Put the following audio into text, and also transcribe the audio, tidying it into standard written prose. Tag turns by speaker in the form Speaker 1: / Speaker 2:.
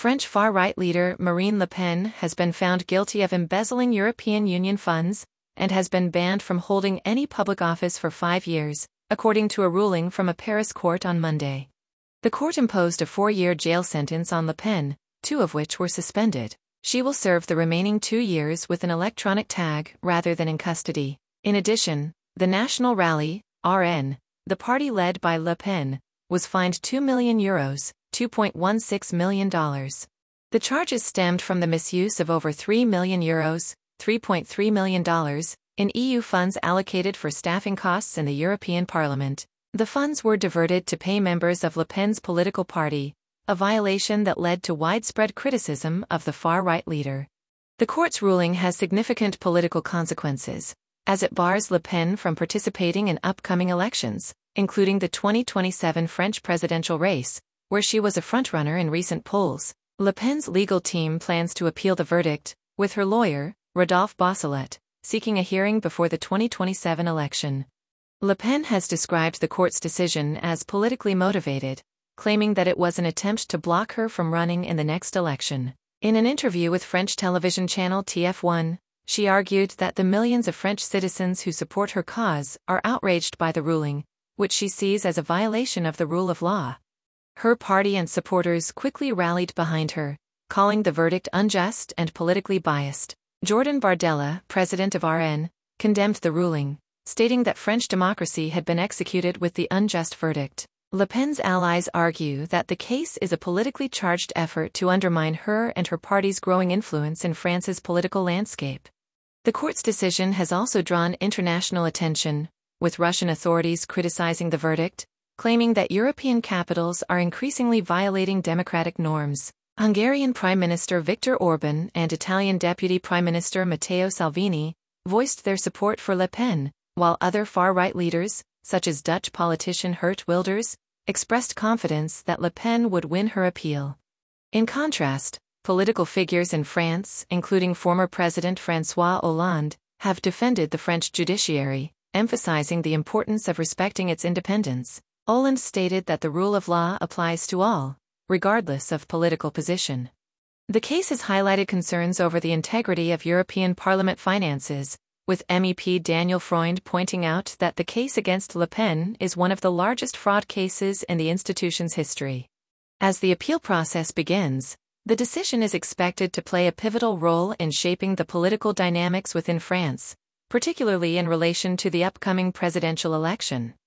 Speaker 1: French far-right leader Marine Le Pen has been found guilty of embezzling European Union funds and has been banned from holding any public office for 5 years, according to a ruling from a Paris court on Monday. The court imposed a 4-year jail sentence on Le Pen, 2 of which were suspended. She will serve the remaining 2 years with an electronic tag rather than in custody. In addition, the National Rally, RN, the party led by Le Pen, was fined €2 million, $2.16 million. The charges stemmed from the misuse of over €3 million, $3.3 million, in EU funds allocated for staffing costs in the European Parliament. The funds were diverted to pay members of Le Pen's political party, a violation that led to widespread criticism of the far-right leader. The court's ruling has significant political consequences, as it bars Le Pen from participating in upcoming elections, including the 2027 French presidential race, where she was a frontrunner in recent polls. Le Pen's legal team plans to appeal the verdict, with her lawyer, Rodolphe Bosselet, seeking a hearing before the 2027 election. Le Pen has described the court's decision as politically motivated, claiming that it was an attempt to block her from running in the next election. In an interview with French television channel TF1, she argued that the millions of French citizens who support her cause are outraged by the ruling, which she sees as a violation of the rule of law. Her party and supporters quickly rallied behind her, calling the verdict unjust and politically biased. Jordan Bardella, president of RN, condemned the ruling, stating that French democracy had been executed with the unjust verdict. Le Pen's allies argue that the case is a politically charged effort to undermine her and her party's growing influence in France's political landscape. The court's decision has also drawn international attention, with Russian authorities criticizing the verdict, claiming that European capitals are increasingly violating democratic norms. Hungarian Prime Minister Viktor Orban and Italian Deputy Prime Minister Matteo Salvini voiced their support for Le Pen, while other far-right leaders, such as Dutch politician Geert Wilders, expressed confidence that Le Pen would win her appeal. In contrast, political figures in France, including former President François Hollande, have defended the French judiciary, emphasizing the importance of respecting its independence. Hollande stated that the rule of law applies to all, regardless of political position. The case has highlighted concerns over the integrity of European Parliament finances, with MEP Daniel Freund pointing out that the case against Le Pen is one of the largest fraud cases in the institution's history. As the appeal process begins, the decision is expected to play a pivotal role in shaping the political dynamics within France, particularly in relation to the upcoming presidential election.